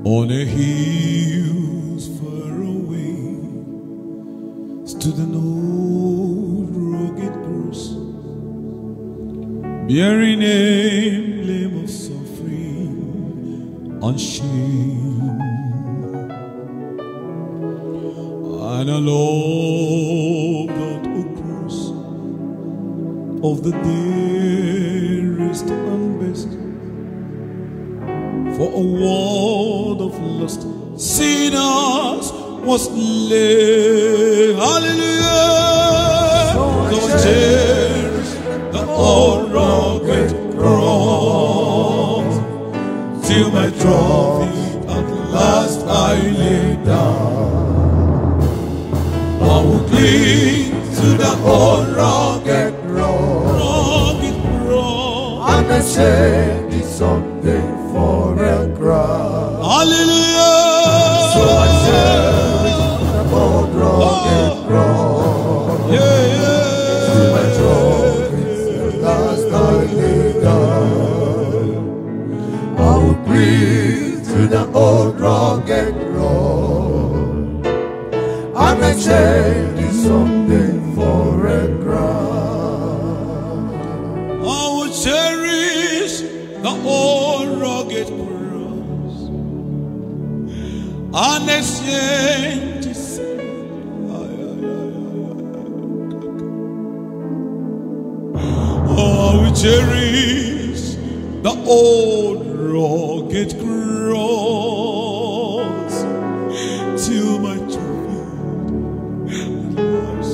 On a hill far away stood an old rugged cross, bearing emblem of suffering and shame, and I love that old cross of the dearest and best. For a world of lust, sinners was laid. Hallelujah! So I cherish the old rugged cross, till my trophy at last I lay down. I will cling to the old rugged cross, and I say this someday for a crown. Hallelujah! So I cherish the old rugged cross. To my trophies at last I lay down. I will cling to the old rugged cross, and I cherish someday for a crown. I will cherish the old rugged cross and exchange his I will cherish the old rugged cross till my trophy at last.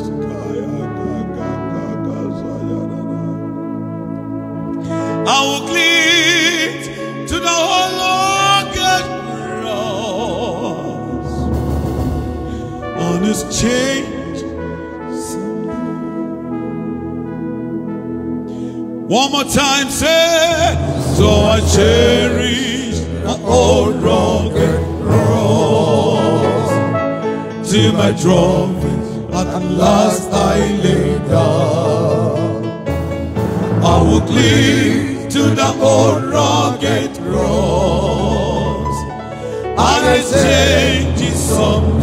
I will cling to the old rugged cross on his change. One more time, say, so I cherish the old rugged cross till my trophies at last I lay down. I will cling to the old rugged cross, and I change it some.